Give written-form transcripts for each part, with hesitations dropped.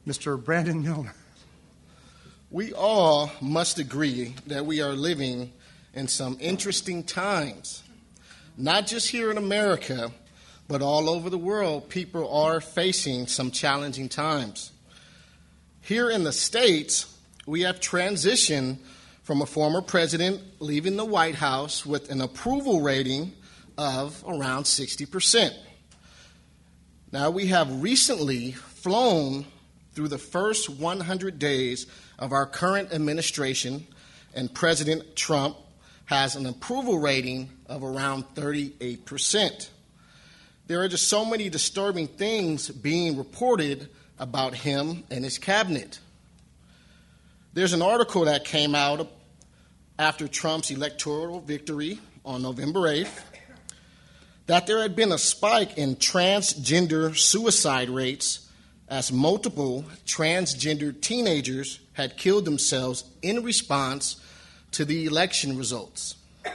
Mr. Brandon Milner. We all must agree that we are living in some interesting times. Not just here in America, but all over the world, people are facing some challenging times. Here in the States, we have transitioned from a former president leaving the White House with an approval rating of around 60%. Now, we have recently flown through the first 100 days of our current administration, and President Trump has an approval rating of around 38%. There are just so many disturbing things being reported about him and his cabinet. There's an article that came out after Trump's electoral victory on November 8th that there had been a spike in transgender suicide rates as multiple transgender teenagers had killed themselves in response to the election results.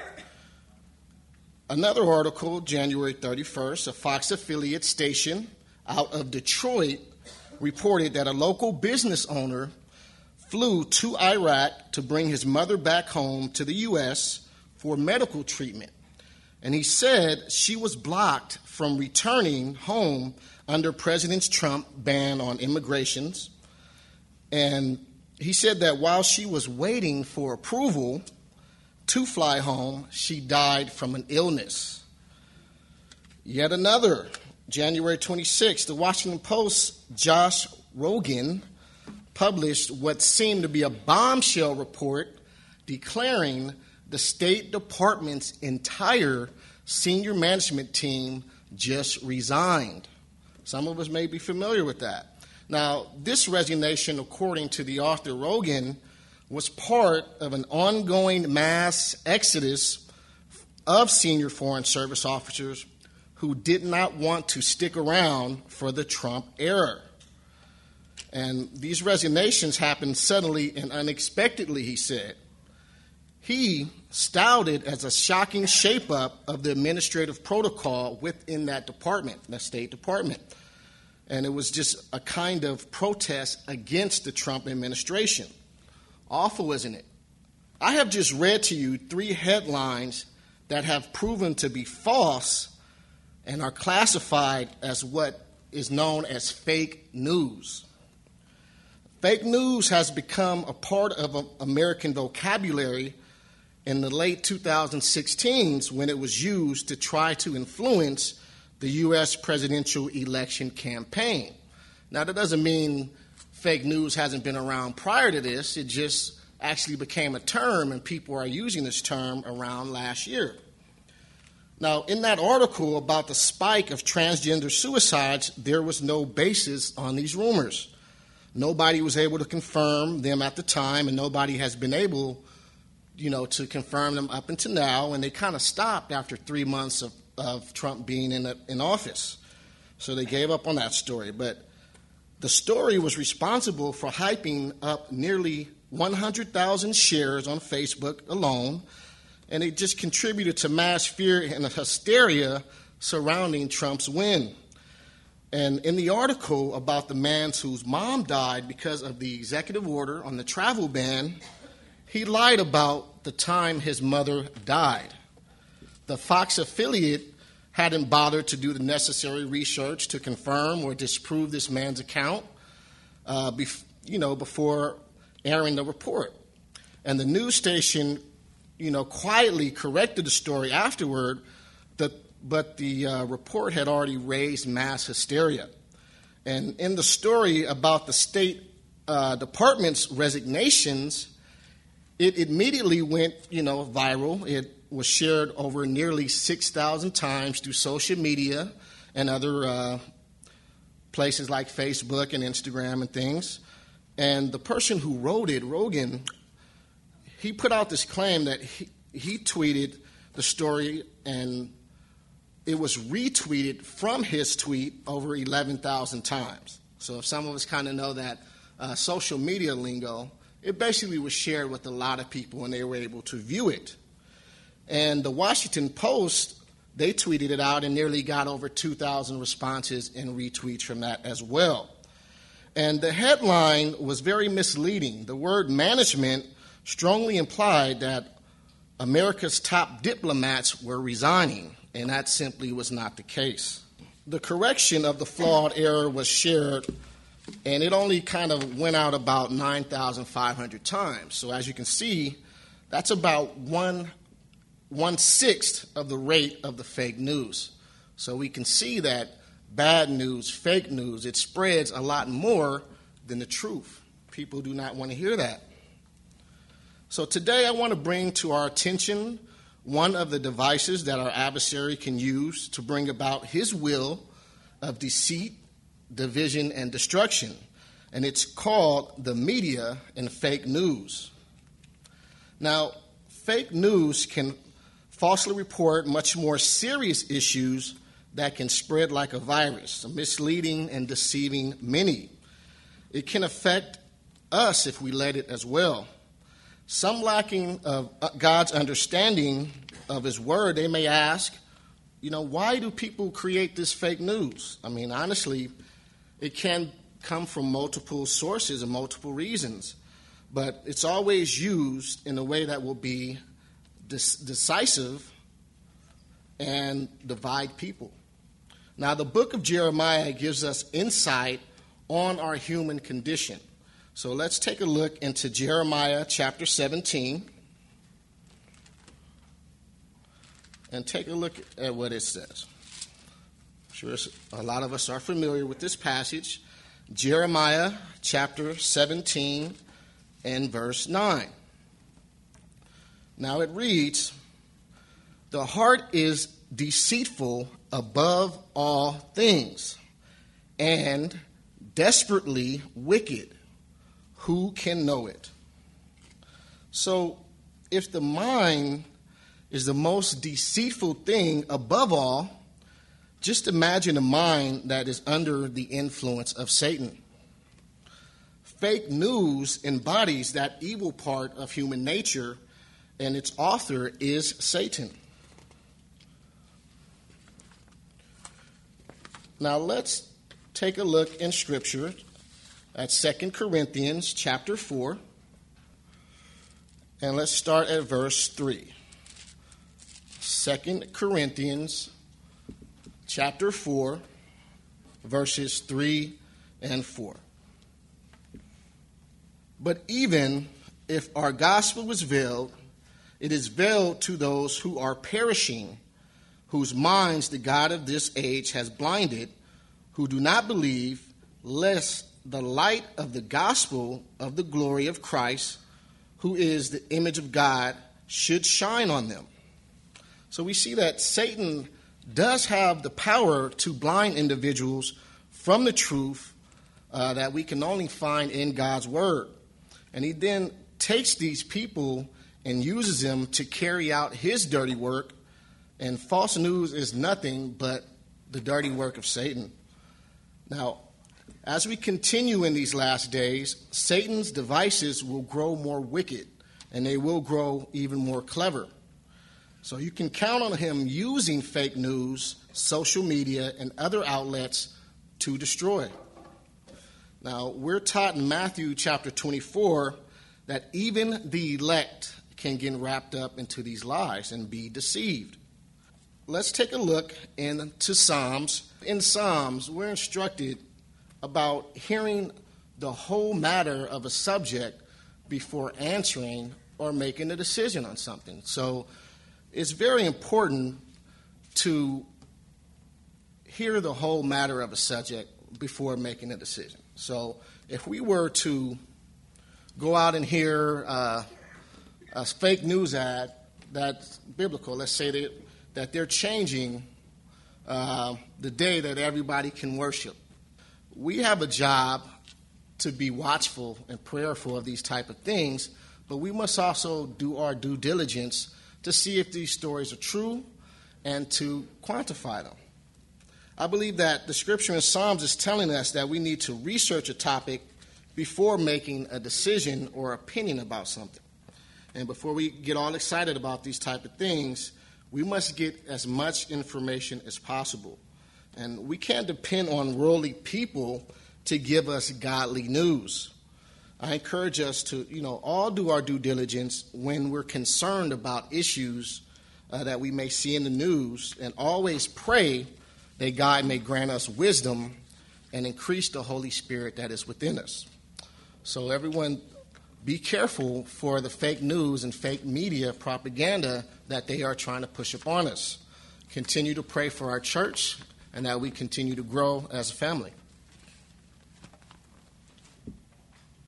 Another article, January 31st, a Fox affiliate station out of Detroit reported that a local business owner flew to Iraq to bring his mother back home to the U.S. for medical treatment. And he said she was blocked from returning home under President Trump's ban on immigrations. And he said that while she was waiting for approval to fly home, she died from an illness. Yet another, January 26th, the Washington Post's Josh Rogin published what seemed to be a bombshell report declaring the State Department's entire senior management team just resigned. Some of us may be familiar with that. Now, this resignation, according to the author Rogin, was part of an ongoing mass exodus of senior Foreign Service officers who did not want to stick around for the Trump era. And these resignations happened suddenly and unexpectedly, he said. He styled it as a shocking shape-up of the administrative protocol within that department, the State Department. And it was just a kind of protest against the Trump administration. Awful, isn't it? I have just read to you 3 headlines that have proven to be false and are classified as what is known as fake news. Fake news has become a part of American vocabulary in the late 2016s when it was used to try to influence the U.S. presidential election campaign. Now, that doesn't mean fake news hasn't been around prior to this. It just actually became a term, and people are using this term around last year. Now, in that article about the spike of transgender suicides, there was no basis on these rumors. Nobody was able to confirm them at the time, and nobody has been able, to confirm them up until now, and they kind of stopped after 3 months of Trump being in office. So they gave up on that story. But the story was responsible for hyping up nearly 100,000 shares on Facebook alone, and it just contributed to mass fear and hysteria surrounding Trump's win. And in the article about the man whose mom died because of the executive order on the travel ban, he lied about the time his mother died. The Fox affiliate hadn't bothered to do the necessary research to confirm or disprove this man's account, before airing the report. And the news station, quietly corrected the story afterward, but the report had already raised mass hysteria. And in the story about the State Department's resignations, it immediately went, viral. It was shared over nearly 6,000 times through social media and other places like Facebook and Instagram and things. And the person who wrote it, Rogin, he put out this claim that he tweeted the story and it was retweeted from his tweet over 11,000 times. So if some of us kind of know that social media lingo, it basically was shared with a lot of people and they were able to view it. And the Washington Post, they tweeted it out and nearly got over 2,000 responses and retweets from that as well. And the headline was very misleading. The word management strongly implied that America's top diplomats were resigning, and that simply was not the case. The correction of the flawed error was shared, and it only kind of went out about 9,500 times. So as you can see, that's about one-sixth of the rate of the fake news. So we can see that bad news, fake news, it spreads a lot more than the truth. People do not want to hear that. So today I want to bring to our attention one of the devices that our adversary can use to bring about his will of deceit, division, and destruction. And it's called the media and fake news. Now, fake news can falsely report much more serious issues that can spread like a virus, misleading and deceiving many. It can affect us if we let it as well. Some lacking of God's understanding of his word, they may ask, why do people create this fake news? I mean, honestly, it can come from multiple sources and multiple reasons, but it's always used in a way that will be decisive and divide people. Now, the book of Jeremiah gives us insight on our human condition. So let's take a look into Jeremiah chapter 17 and take a look at what it says. I'm sure a lot of us are familiar with this passage. Jeremiah chapter 17 and verse 9. Now it reads, "The heart is deceitful above all things and desperately wicked. Who can know it?" So if the mind is the most deceitful thing above all, just imagine a mind that is under the influence of Satan. Fake news embodies that evil part of human nature, and its author is Satan. Now let's take a look in Scripture at 2 Corinthians chapter 4, and let's start at verse 3. 2 Corinthians chapter 4, verses 3 and 4. "But even if our gospel is veiled, it is veiled to those who are perishing, whose minds the God of this age has blinded, who do not believe, lest the light of the gospel of the glory of Christ, who is the image of God, should shine on them." So we see that Satan does have the power to blind individuals from the truth that we can only find in God's word. And he then takes these people and uses them to carry out his dirty work. And false news is nothing but the dirty work of Satan. Now, as we continue in these last days, Satan's devices will grow more wicked, and they will grow even more clever. So you can count on him using fake news, social media, and other outlets to destroy. Now, we're taught in Matthew chapter 24 that even the elect can get wrapped up into these lies and be deceived. Let's take a look into Psalms. In Psalms, we're instructed about hearing the whole matter of a subject before answering or making a decision on something. So it's very important to hear the whole matter of a subject before making a decision. So if we were to go out and hear a fake news ad that's biblical, let's say that they're changing the day that everybody can worship. We have a job to be watchful and prayerful of these type of things, but we must also do our due diligence to see if these stories are true and to quantify them. I believe that the scripture in Psalms is telling us that we need to research a topic before making a decision or opinion about something. And before we get all excited about these type of things, we must get as much information as possible. And we can't depend on worldly people to give us godly news. I encourage us to, all do our due diligence when we're concerned about issues that we may see in the news, and always pray that God may grant us wisdom and increase the Holy Spirit that is within us. So everyone, be careful for the fake news and fake media propaganda that they are trying to push upon us. Continue to pray for our church and that we continue to grow as a family.